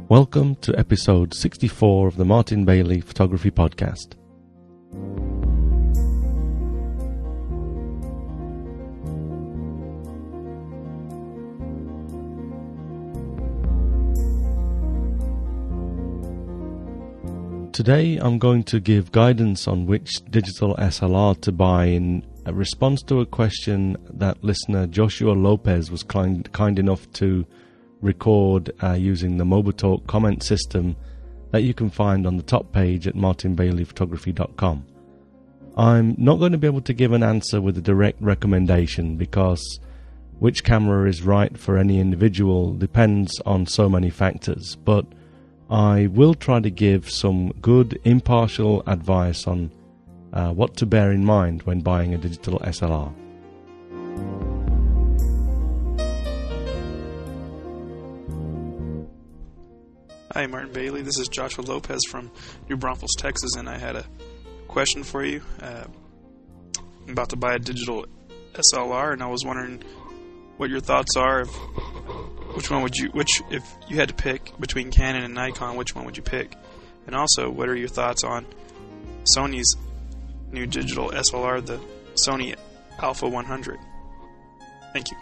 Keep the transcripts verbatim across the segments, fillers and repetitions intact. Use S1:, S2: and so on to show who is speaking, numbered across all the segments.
S1: Welcome to episode sixty-four of the Martin Bailey Photography Podcast. Today I'm going to give guidance on which digital S L R to buy in a response to a question that listener Joshua Lopez was kind, kind enough to record uh, using the MobiTalk comment system that you can find on the top page at martin bailey photography dot com. I'm not going to be able to give an answer with a direct recommendation because which camera is right for any individual depends on so many factors, but I will try to give some good impartial advice on uh, what to bear in mind when buying a digital S L R.
S2: Hi, Martin Bailey. This is Joshua Lopez from New Braunfels, Texas, and I had a question for you. Uh, I'm about to buy a digital S L R, and I was wondering what your thoughts are. If, which one would you, which if you had to pick between Canon and Nikon, which one would you pick? And also, what are your thoughts on Sony's new digital S L R, the Sony Alpha one hundred? Thank you.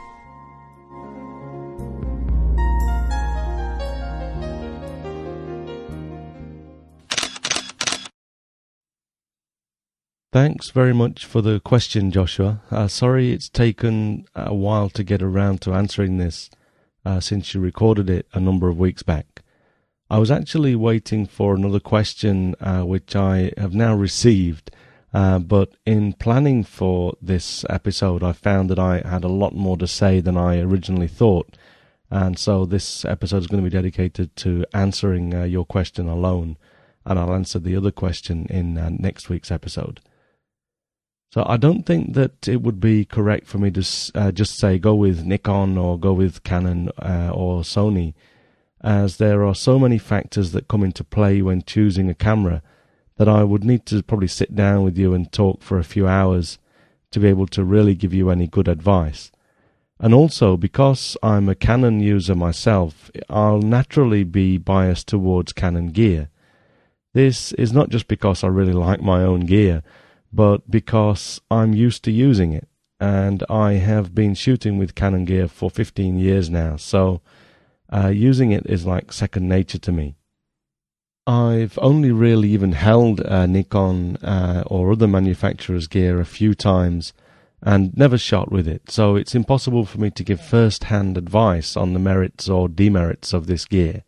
S1: Thanks very much for the question, Joshua. Uh, sorry it's taken a while to get around to answering this uh, since you recorded it a number of weeks back. I was actually waiting for another question uh, which I have now received, uh, but in planning for this episode I found that I had a lot more to say than I originally thought, and so this episode is going to be dedicated to answering uh, your question alone, and I'll answer the other question in uh, next week's episode. So I don't think that it would be correct for me to uh, just say go with Nikon or go with Canon uh, or Sony, as there are so many factors that come into play when choosing a camera that I would need to probably sit down with you and talk for a few hours to be able to really give you any good advice. And also, because I'm a Canon user myself, I'll naturally be biased towards Canon gear. This is not just because I really like my own gear, but because I'm used to using it, and I have been shooting with Canon gear for fifteen years now, so uh, using it is like second nature to me. I've only really even held uh, Nikon uh, or other manufacturers' gear a few times and never shot with it, so it's impossible for me to give first-hand advice on the merits or demerits of this gear.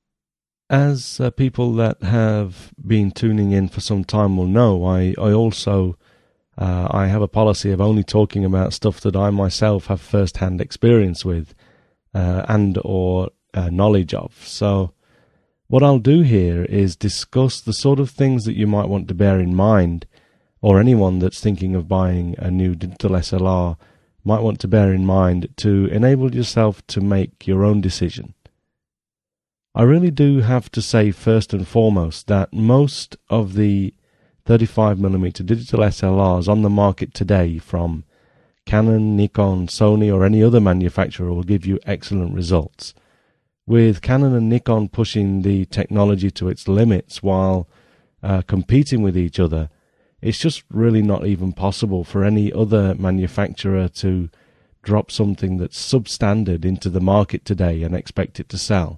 S1: As uh, people that have been tuning in for some time will know, I, I also uh, I have a policy of only talking about stuff that I myself have first-hand experience with uh, and or uh, knowledge of. So what I'll do here is discuss the sort of things that you might want to bear in mind, or anyone that's thinking of buying a new digital S L R might want to bear in mind to enable yourself to make your own decision. I really do have to say first and foremost that most of the thirty-five millimeter digital S L Rs on the market today from Canon, Nikon, Sony or any other manufacturer will give you excellent results. With Canon and Nikon pushing the technology to its limits while uh, competing with each other, it's just really not even possible for any other manufacturer to drop something that's substandard into the market today and expect it to sell.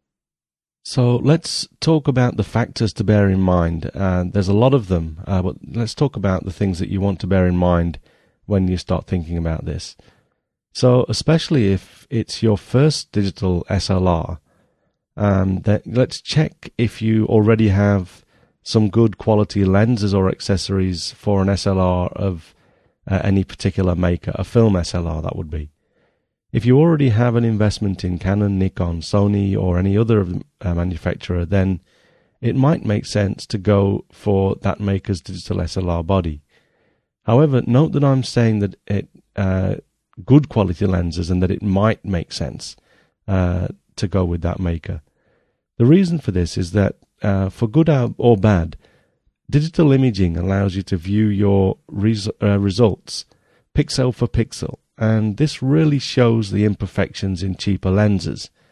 S1: So let's talk about the factors to bear in mind. Uh, there's a lot of them, uh, but let's talk about the things that you want to bear in mind when you start thinking about this. So especially if it's your first digital S L R, um, that, let's check if you already have some good quality lenses or accessories for an S L R of uh, any particular maker, a film S L R that would be. If you already have an investment in Canon, Nikon, Sony or any other uh, manufacturer, then it might make sense to go for that maker's digital S L R body. However, note that I'm saying that it uh, good quality lenses and that it might make sense uh, to go with that maker. The reason for this is that uh, for good or bad, digital imaging allows you to view your res- uh, results pixel for pixel, and this really shows the imperfections in cheaper lenses.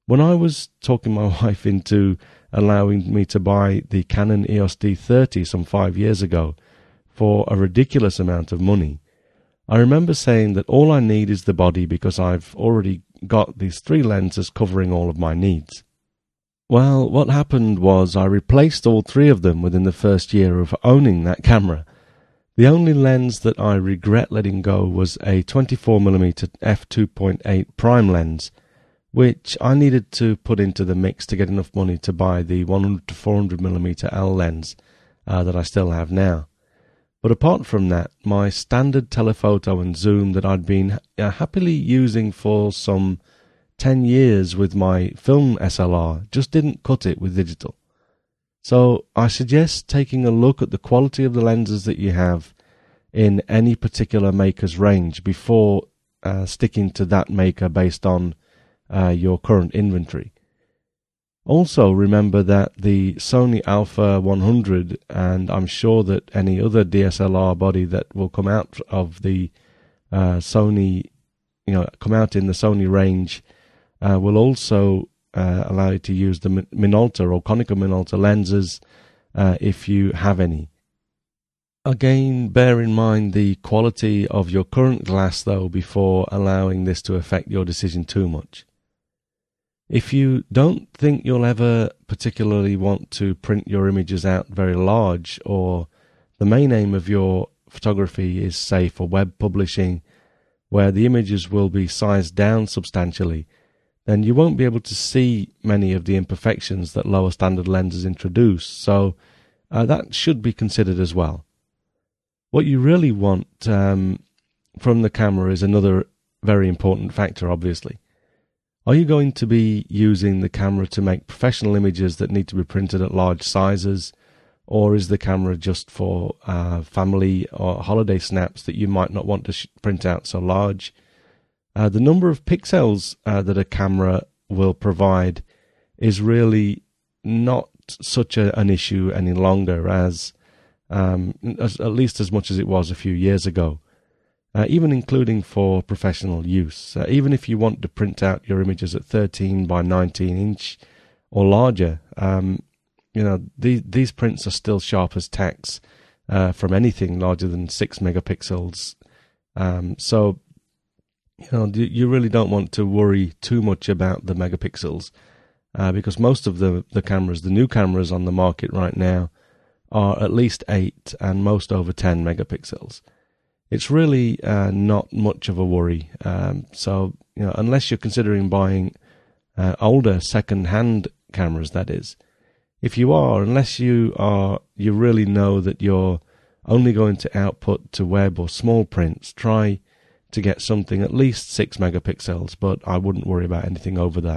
S1: When I was talking my wife into allowing me to buy the Canon E O S D thirty some five years ago for a ridiculous amount of money, I remember saying that all I need is the body because I've already got these three lenses covering all of my needs. Well, what happened was I replaced all three of them within the first year of owning that camera. The only lens that I regret letting go was a twenty-four millimeter f two point eight prime lens, which I needed to put into the mix to get enough money to buy the one hundred to four hundred millimeter L lens uh, that I still have now. But apart from that, my standard telephoto and zoom that I'd been uh, happily using for some ten years with my film S L R just didn't cut it with digital. So I suggest taking a look at the quality of the lenses that you have in any particular maker's range before uh, sticking to that maker based on uh, your current inventory. Also remember that the Sony Alpha one hundred, and I'm sure that any other D S L R body that will come out of the uh, Sony, you know, come out in the Sony range, uh, will also uh, allow you to use the Minolta or Konica Minolta lenses uh, if you have any. Again, bear in mind the quality of your current glass though before allowing this to affect your decision too much. If you don't think you'll ever particularly want to print your images out very large, or the main aim of your photography is, say, for web publishing, where the images will be sized down substantially, then you won't be able to see many of the imperfections that lower standard lenses introduce, so uh, that should be considered as well. What you really want um, from the camera is another very important factor, obviously. Are you going to be using the camera to make professional images that need to be printed at large sizes, or is the camera just for uh, family or holiday snaps that you might not want to sh- print out so large? Uh, the number of pixels uh, that a camera will provide is really not such a, an issue any longer, as, um, as at least as much as it was a few years ago. Uh, even including for professional use. Uh, even if you want to print out your images at thirteen by nineteen inch or larger, um, you know, the, these prints are still sharp as tacks uh, from anything larger than six megapixels. Um, so, you know, you really don't want to worry too much about the megapixels uh, because most of the, the cameras, the new cameras on the market right now, are at least eight and most over ten megapixels. It's really uh, not much of a worry. Um, so, you know, unless you're considering buying uh, older second-hand cameras, that is. If you are, unless you are, you really know that you're only going to output to web or small prints, try to get something at least six megapixels, but I wouldn't worry about anything over that.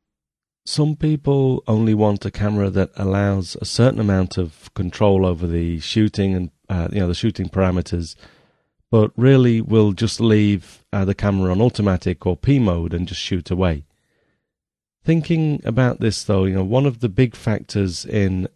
S1: Some people only want a camera that allows a certain amount of control over the shooting and uh, you know the shooting parameters, but really will just leave uh, the camera on automatic or P mode and just shoot away. Thinking about this though, you know, one of the big factors in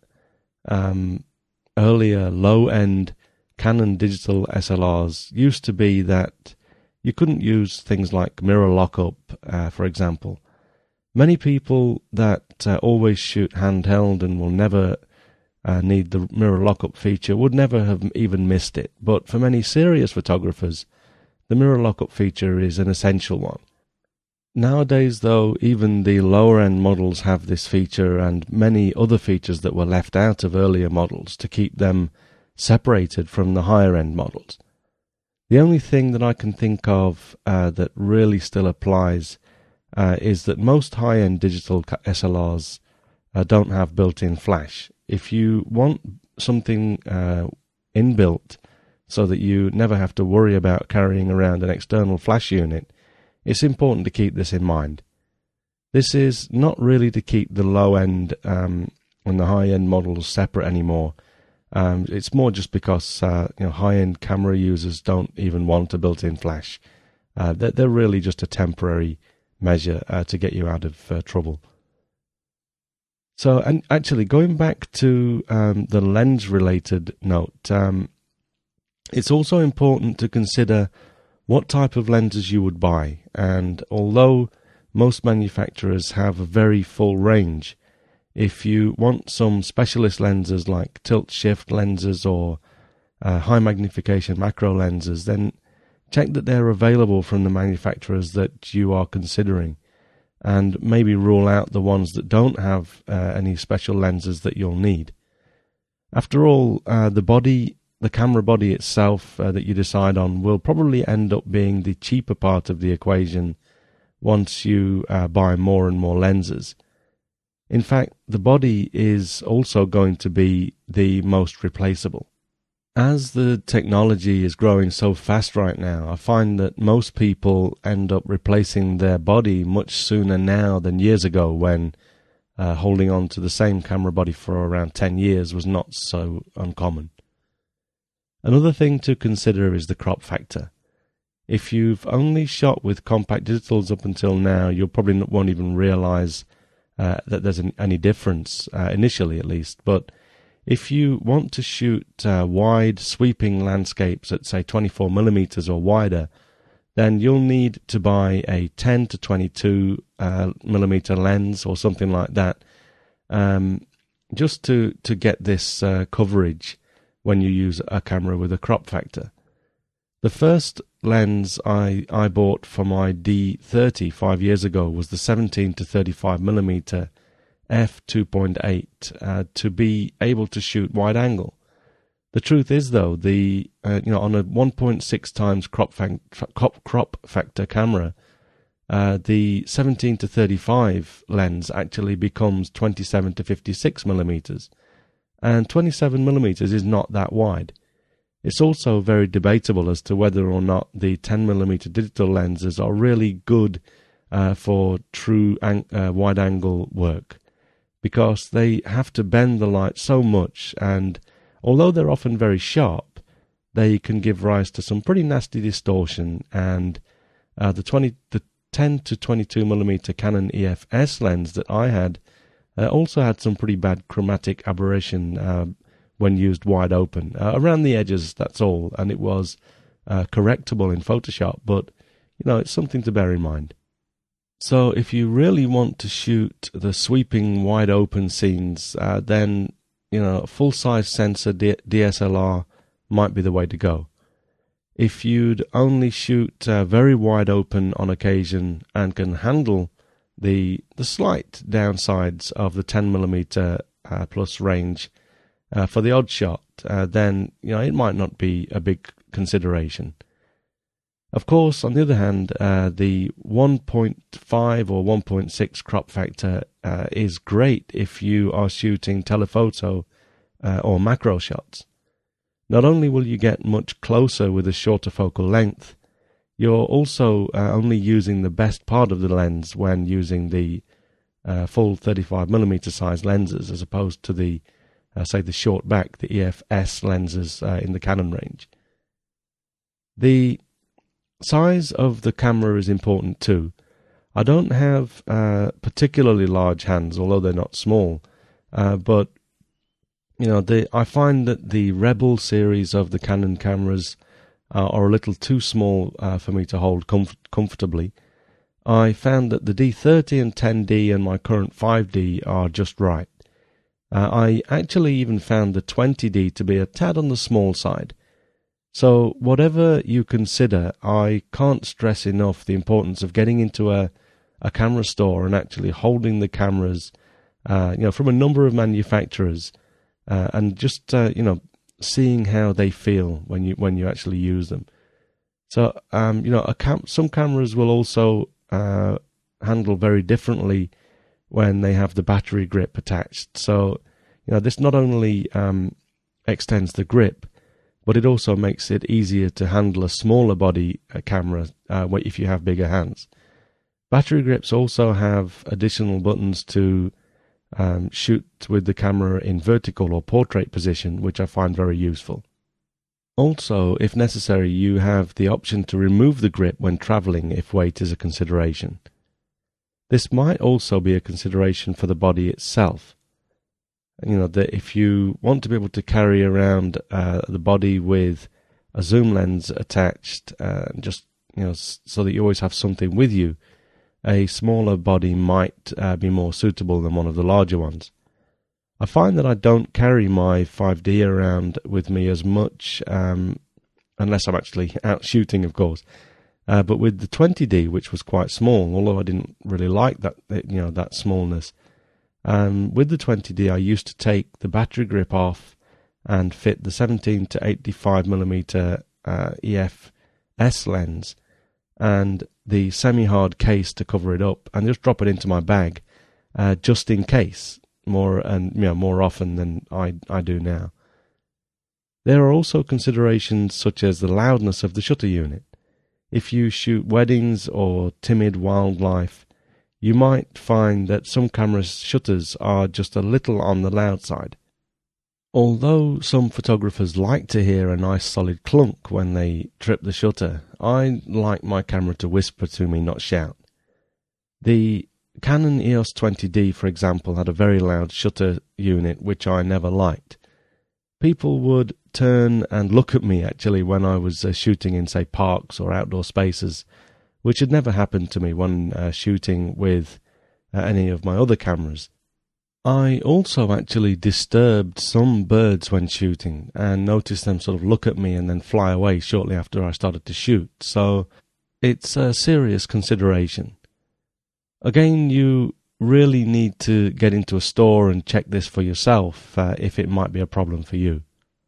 S1: um, earlier low-end Canon digital S L Rs used to be that you couldn't use things like mirror lockup, uh, for example. Many people that uh, always shoot handheld and will never Uh, need the mirror lockup feature would never have even missed it, but for many serious photographers, the mirror lockup feature is an essential one. Nowadays, though, even the lower-end models have this feature and many other features that were left out of earlier models to keep them separated from the higher-end models. The only thing that I can think of uh, that really still applies uh, is that most high-end digital S L Rs uh, don't have built-in flash. If you want something uh, inbuilt so that you never have to worry about carrying around an external flash unit, it's important to keep this in mind. This is not really to keep the low-end um, and the high-end models separate anymore. Um, it's more just because uh, you know, high-end camera users don't even want a built-in flash. Uh, they're, they're really just a temporary measure uh, to get you out of uh, trouble. So, and actually, going back to um, the lens-related note, um, it's also important to consider what type of lenses you would buy. And although most manufacturers have a very full range. If you want some specialist lenses like tilt-shift lenses or uh, high magnification macro lenses, then check that they're available from the manufacturers that you are considering, and maybe rule out the ones that don't have uh, any special lenses that you'll need. After all, uh, the body, the camera body itself uh, that you decide on will probably end up being the cheaper part of the equation once you uh, buy more and more lenses. In fact, the body is also going to be the most replaceable. As the technology is growing so fast right now, I find that most people end up replacing their body much sooner now than years ago, when uh, holding on to the same camera body for around ten years was not so uncommon. Another thing to consider is the crop factor. If you've only shot with compact digitals up until now, you probably not, won't even realize uh, that there's an, any difference, uh, initially at least. But if you want to shoot uh, wide, sweeping landscapes at, say, twenty-four millimeters or wider, then you'll need to buy a ten to twenty-two uh, millimeter lens or something like that, um, just to, to get this uh, coverage when you use a camera with a crop factor. The first lens I, I bought for my D thirty five years ago was the seventeen to thirty-five millimeter f two point eight uh, to be able to shoot wide angle. The truth is, though, the uh, you know on a one point six times crop, fa- crop crop factor camera, uh, the seventeen to thirty-five lens actually becomes twenty-seven to fifty-six millimeters, and twenty-seven millimeters is not that wide. It's also very debatable as to whether or not the ten millimeter digital lenses are really good uh, for true ang- uh, wide-angle work, because they have to bend the light so much, and although they're often very sharp, they can give rise to some pretty nasty distortion. And uh, the twenty, the ten to twenty-two millimeter Canon E F S lens that I had uh, also had some pretty bad chromatic aberration uh, when used wide open, uh, around the edges, that's all, and it was uh, correctable in Photoshop, but, you know, it's something to bear in mind. So if you really want to shoot the sweeping wide open scenes, uh, then, you know, a full-size sensor D- DSLR might be the way to go. If you'd only shoot uh, very wide open on occasion and can handle the the slight downsides of the ten millimeter uh, plus range, Uh, for the odd shot, uh, then you know it might not be a big consideration. Of course, on the other hand, uh, the one point five or one point six crop factor uh, is great if you are shooting telephoto uh, or macro shots. Not only will you get much closer with a shorter focal length, you're also uh, only using the best part of the lens when using the uh, full thirty-five millimeter size lenses, as opposed to the Uh, say the short back, the E F S lenses uh, in the Canon range. The size of the camera is important too. I don't have uh, particularly large hands, although they're not small, uh, but you know, the, I find that the Rebel series of the Canon cameras uh, are a little too small uh, for me to hold comf- comfortably. I found that the D thirty and ten D and my current five D are just right. Uh, I actually even found the twenty D to be a tad on the small side. So whatever you consider, I can't stress enough the importance of getting into a, a camera store and actually holding the cameras, uh, you know, from a number of manufacturers, uh, and just uh, you know, seeing how they feel when you when you actually use them. So um, you know, a cam- some cameras will also uh, handle very differently when they have the battery grip attached. So, you know, this not only um, extends the grip, but it also makes it easier to handle a smaller body uh, camera uh, if you have bigger hands. Battery grips also have additional buttons to um, shoot with the camera in vertical or portrait position, which I find very useful. Also, if necessary, you have the option to remove the grip when traveling if weight is a consideration. This might also be a consideration for the body itself. You know, that if you want to be able to carry around uh, the body with a zoom lens attached, uh, just you know, so that you always have something with you, a smaller body might uh, be more suitable than one of the larger ones. I find that I don't carry my five D around with me as much, um, unless I'm actually out shooting, of course. Uh, but with the twenty D, which was quite small, although I didn't really like that, you know, that smallness, um, with the twenty D, I used to take the battery grip off and fit the seventeen to eighty-five millimeter uh, E F S lens and the semi-hard case to cover it up, and just drop it into my bag, uh, just in case. More and you know more often than I, I do now. There are also considerations such as the loudness of the shutter unit. If you shoot weddings or timid wildlife, you might find that some cameras' shutters are just a little on the loud side. Although some photographers like to hear a nice solid clunk when they trip the shutter, I like my camera to whisper to me, not shout. The Canon E O S twenty D, for example, had a very loud shutter unit which I never liked. People would turn and look at me actually when I was uh, shooting in, say, parks or outdoor spaces, which had never happened to me when uh, shooting with uh, any of my other cameras. I also actually disturbed some birds when shooting and noticed them sort of look at me and then fly away shortly after I started to shoot, so it's a serious consideration. Again, you really need to get into a store and check this for yourself uh, if it might be a problem for you.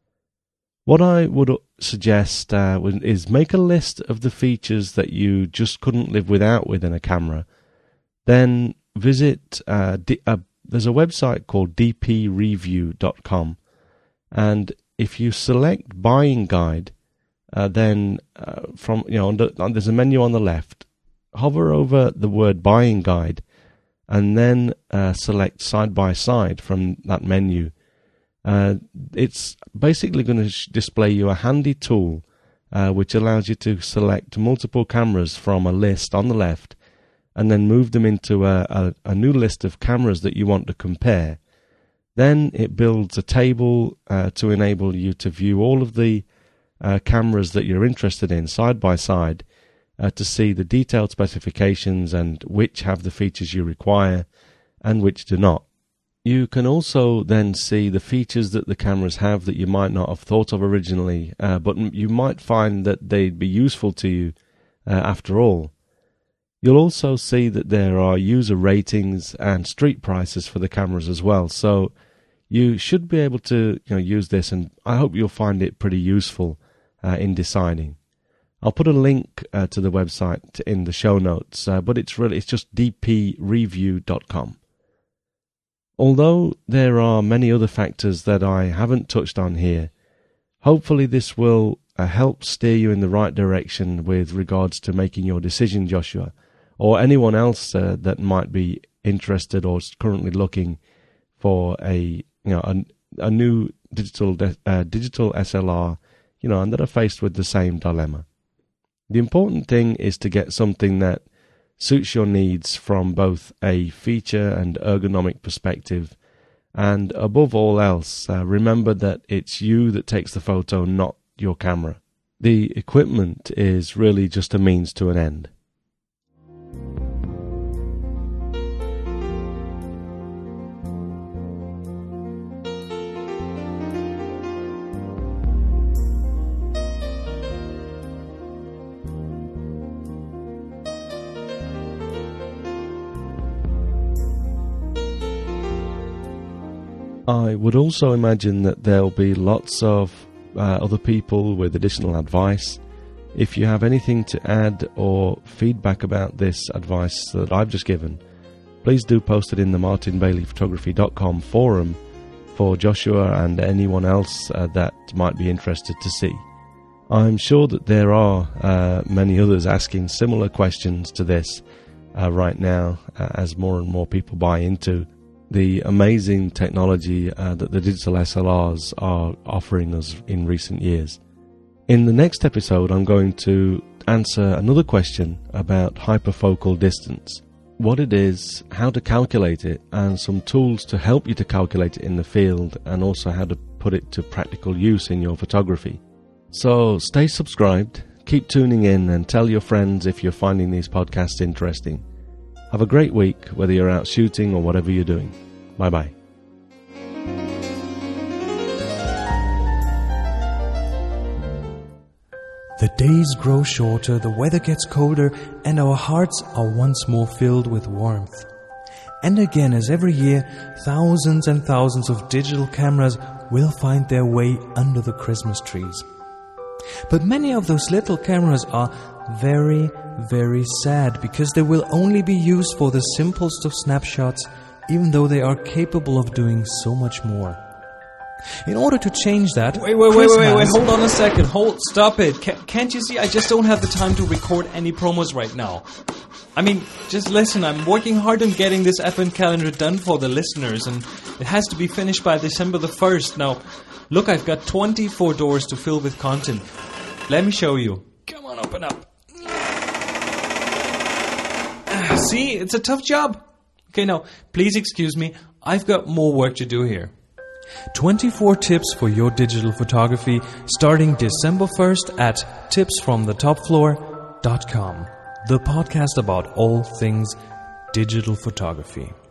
S1: What I would suggest uh, is make a list of the features that you just couldn't live without within a camera. Then visit, uh, D- uh, there's a website called d p review dot com, and if you select Buying Guide, uh, then uh, from you know under, there's a menu on the left. Hover over the word Buying Guide and then uh, select Side by Side from that menu. Uh, it's basically going to sh- display you a handy tool uh, which allows you to select multiple cameras from a list on the left and then move them into a, a, a new list of cameras that you want to compare. Then it builds a table uh, to enable you to view all of the uh, cameras that you're interested in side by side, Uh, to see the detailed specifications and which have the features you require and which do not. You can also then see the features that the cameras have that you might not have thought of originally, uh, but you might find that they'd be useful to you uh, after all. You'll also see that there are user ratings and street prices for the cameras as well, so you should be able to you know, use this, and I hope you'll find it pretty useful uh, in deciding. I'll put a link uh, to the website in the show notes, uh, but it's really it's just d p review dot com. Although there are many other factors that I haven't touched on here, hopefully this will uh, help steer you in the right direction with regards to making your decision, Joshua, or anyone else uh, that might be interested or is currently looking for a you know a, a new digital uh, digital S L R, you know, and that are faced with the same dilemma. The important thing is to get something that suits your needs from both a feature and ergonomic perspective, and above all else, uh, remember that it's you that takes the photo, not your camera. The equipment is really just a means to an end. I would also imagine that there'll be lots of uh, other people with additional advice. If you have anything to add or feedback about this advice that I've just given, please do post it in the martin bailey photography dot com forum for Joshua and anyone else uh, that might be interested to see. I'm sure that there are uh, many others asking similar questions to this uh, right now uh, as more and more people buy into the amazing technology uh, that the digital S L Rs are offering us in recent years. In the next episode, I'm going to answer another question about hyperfocal distance, what it is, how to calculate it, and some tools to help you to calculate it in the field, and also how to put it to practical use in your photography. So stay subscribed, keep tuning in, and tell your friends if you're finding these podcasts interesting. Have a great week, whether you're out shooting or whatever you're doing. Bye-bye.
S3: The days grow shorter, the weather gets colder, and our hearts are once more filled with warmth. And again, as every year, thousands and thousands of digital cameras will find their way under the Christmas trees. But many of those little cameras are very, very sad because they will only be used for the simplest of snapshots, even though they are capable of doing so much more. In order to change that...
S4: Wait, wait, wait, wait, wait, wait, hold on a second. Hold, stop it. Ca- can't you see? I just don't have the time to record any promos right now. I mean, just listen, I'm working hard on getting this advent calendar done for the listeners, and it has to be finished by December the first. Now, look, I've got twenty-four doors to fill with content. Let me show you. Come on, open up. See, it's a tough job. Okay, now, please excuse me. I've got more work to do here.
S3: twenty-four tips for your digital photography starting December first at tips from the top floor dot com, the podcast about all things digital photography.